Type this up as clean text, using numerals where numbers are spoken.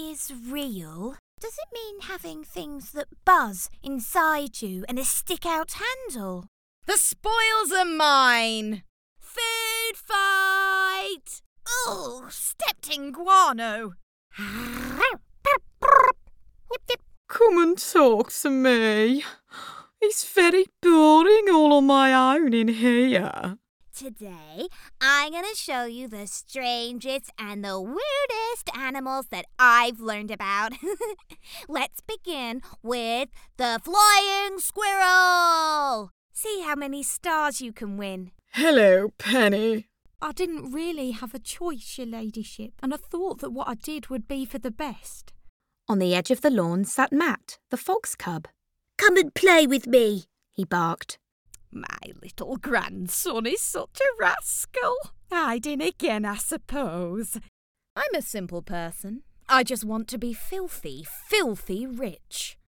is real, does it mean having things that buzz inside you and a stick-out handle? The spoils are mine! Food fight! Ooh, stepped in guano. Come and talk to me. It's very boring all on my own in here. Today, I'm going to show you the strangest and the weirdest animals that I've learned about. Let's begin with the flying squirrel. See how many stars you can win. Hello, Penny. I didn't really have a choice, your ladyship, and I thought that what I did would be for the best. On the edge of the lawn sat Matt, the fox cub. Come and play with me, he barked. My little grandson is such a rascal. Hiding again, I suppose. I'm a simple person. I just want to be filthy, filthy rich.